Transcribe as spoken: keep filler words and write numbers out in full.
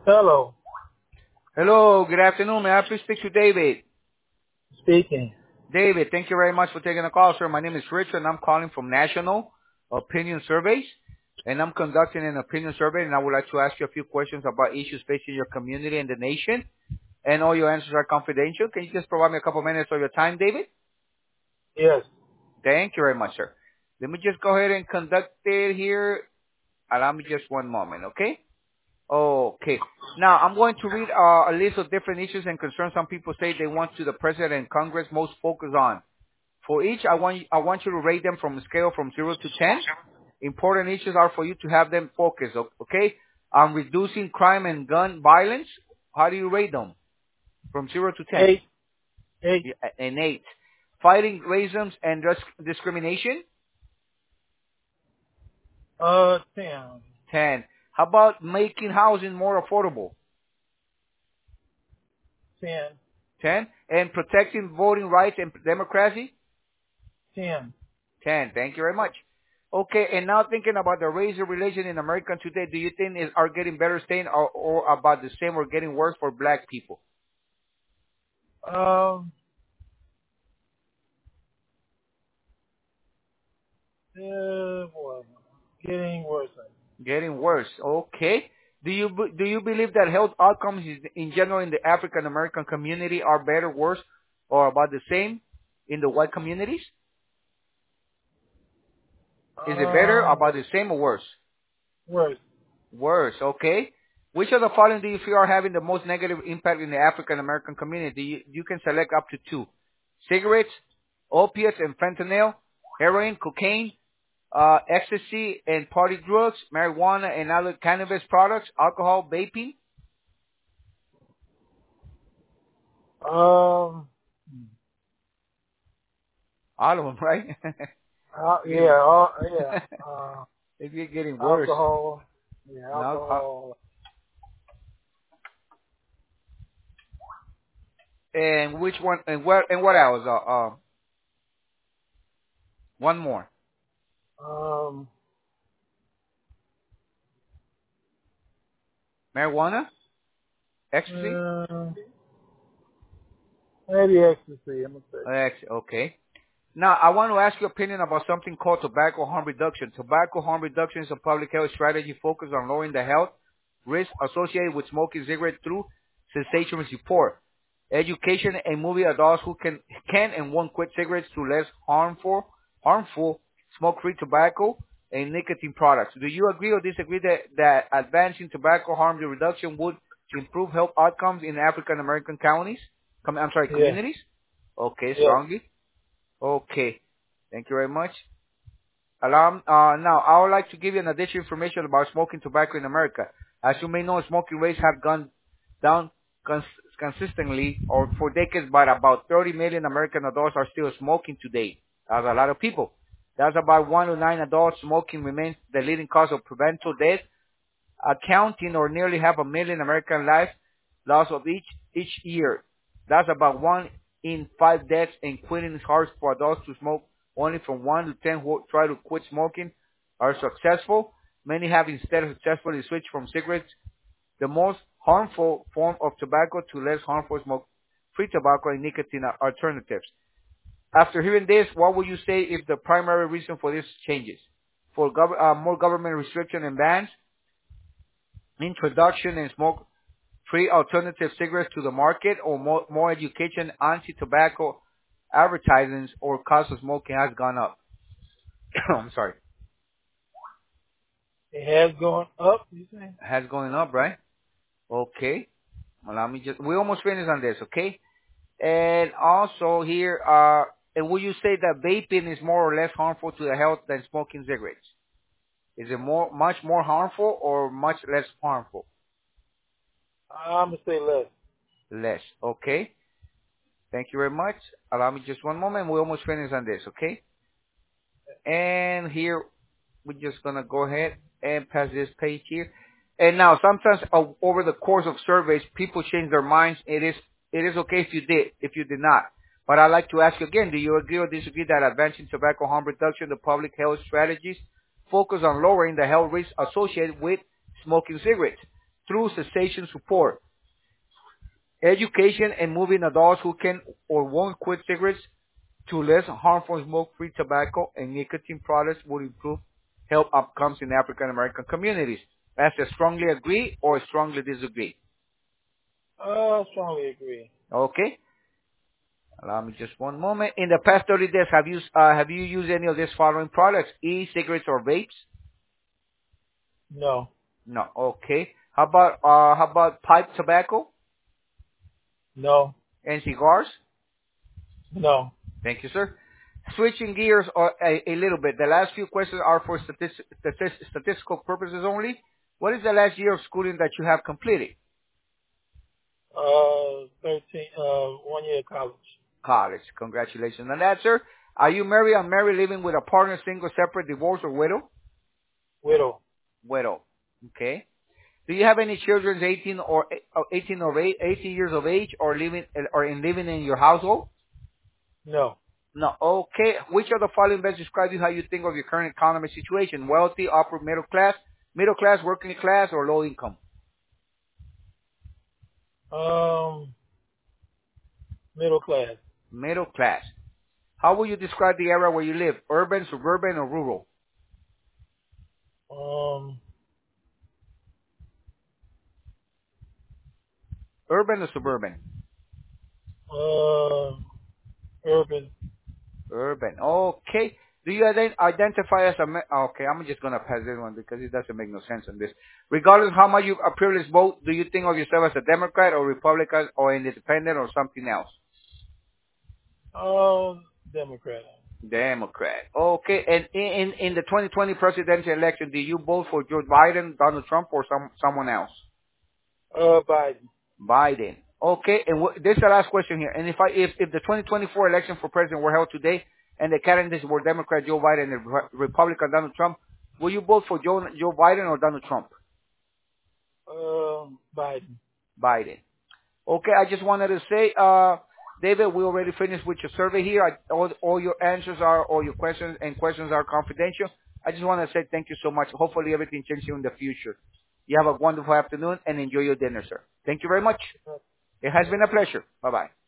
Hello. Hello, good afternoon. May I please speak to David? Speaking. David, thank you very much for taking the call, sir. My name is Richard, and I'm calling from National Opinion Surveys, and I'm conducting an opinion survey, and I would like to ask you a few questions about issues facing your community and the nation, and all your answers are confidential. Can you just provide me a couple minutes of your time, David? Yes. Thank you very much, sir. Let me just go ahead and conduct it here. Allow me just one moment, okay? Okay. Now, I'm going to read uh, a list of different issues and concerns some people say they want to the President and Congress most focus on. For each, I want, I want you to rate them from a scale from zero to ten. Important issues are for you to have them focus, o- okay? On reducing crime and gun violence, how do you rate them? From zero to ten. Eight. Eight. Yeah, an eight. Fighting racism and dis- discrimination, Uh, ten. ten. How about making housing more affordable? Ten. ten. And protecting voting rights and democracy? Ten. ten. Thank you very much. Okay, and now thinking about the racial relation in America today, do you think is are getting better staying or, or about the same or getting worse for black people? Um. Uh, boy, getting worse. Getting worse. Okay. Do you be- do you believe that health outcomes in in general in the African American community are better, worse, or about the same in the white communities? Is it better, Um. about the same, or worse? Worse. Worse. Okay. Which of the following do you feel are having the most negative impact in the African American community? You, you can select up to two: cigarettes, opiates and fentanyl, heroin, cocaine, uh, ecstasy and party drugs, marijuana and other cannabis products, alcohol, vaping. Um. All of them, right? Uh, Getting, yeah. Uh, yeah. Uh. it's getting worse. Alcohol. Yeah. Now, uh, Alcohol. and which one? And what? And what else? Uh, uh, one more. Um. Marijuana, ecstasy. Uh, maybe ecstasy. I'm gonna say. Ex- Okay. Now, I want to ask your opinion about something called tobacco harm reduction. Tobacco harm reduction is a public health strategy focused on lowering the health risks associated with smoking cigarettes through cessation support, education, and moving adults who can can and won't quit cigarettes to less harmful, harmful smoke-free tobacco and nicotine products. Do you agree or disagree that, that advancing tobacco harm reduction would improve health outcomes in African American counties? Com- I'm sorry, Yeah. communities? Okay, Yes. strongly. Okay. Thank you very much. Alarm. Uh, now, I would like to give you an additional information about smoking tobacco in America. As you may know, smoking rates have gone down cons- consistently or for decades, but about thirty million American adults are still smoking today. That's a lot of people. That's about one to nine adults smoking remains the leading cause of preventable death, accounting or nearly half a million American lives lost of each each year. That's about one in five deaths, and quitting is hard for adults to smoke. Only from one to ten who try to quit smoking are successful. Many have instead successfully switched from cigarettes, the most harmful form of tobacco, to less harmful smoke-free tobacco and nicotine alternatives. After hearing this, what would you say if the primary reason for this changes? For gov- uh, more government restriction and bans, introduction and smoke-free alternative cigarettes to the market, or more, more education, anti-tobacco advertisements, or cost of smoking has gone up? I'm sorry, It has gone up. You say? has going up, right? Okay. Well, let me just, we almost finished on this, okay? And also here, uh, and will you say that vaping is more or less harmful to the health than smoking cigarettes? Is it more, much more harmful or much less harmful? I'm gonna say less. Less, okay? Thank you very much. Allow me just one moment. We almost finished on this, okay? And here, we're just gonna go ahead and pass this page here. And now, sometimes uh, over the course of surveys, people change their minds. It is it is okay if you did, if you did not. But I'd like to ask you again: do you agree or disagree that advancing tobacco harm reduction, the public health strategies, focus on lowering the health risks associated with smoking cigarettes? through cessation support, education, and moving adults who can or won't quit cigarettes to less harmful smoke-free tobacco and nicotine products will improve health outcomes in African American communities. As I strongly agree or strongly disagree. Uh, strongly agree. Okay. Allow me just one moment. In the past thirty days, have you uh, have you used any of these following products? E-cigarettes or vapes? No. No. Okay. How about uh, how about pipe tobacco No. and cigars? No. Thank you, sir. Switching gears uh, a, a little bit. The last few questions are for statis- statis- statistical purposes only. What is the last year of schooling that you have completed? Uh, thirteen. Uh, one year college. College. Congratulations on that, sir. Are you married, unmarried, living with a partner, single, separate, divorced, or widow? Widow. Widow. Okay. Do you have any children eighteen or uh, eighteen or eight, eighteen years of age or living or in living in your household? No. No. Okay. Which of the following best describe you how you think of your current economic situation? Wealthy, upper middle class, middle class, working class, or low income? Um, middle class. Middle class. How will you describe the area where you live? Urban, suburban, or rural? Um, Urban or suburban? uh, urban. Urban. Okay. Do you ident- identify as a... Me- okay, I'm just going to pass this one because it doesn't make no sense on this. Regardless of how much you a privileged vote, do you think of yourself as a Democrat or Republican or independent or something else? Um, Democrat. Democrat. Okay. And in, in, in the twenty twenty presidential election, do you vote for Joe Biden, Donald Trump, or some someone else? Uh, Biden. Biden. Okay. And wh- this is the last question here. And if I if, if the twenty twenty-four election for president were held today and the candidates were Democrat Joe Biden and Re- Republican Donald Trump, will you vote for Joe Joe Biden or Donald Trump? Um, Biden. Biden. Okay, I just wanted to say, uh, David, we already finished with your survey here. I, all, all your answers are, all your questions and questions are confidential. I just want to say thank you so much. Hopefully everything changes in the future. You have a wonderful afternoon and enjoy your dinner, sir. Thank you very much. It has been a pleasure. Bye-bye.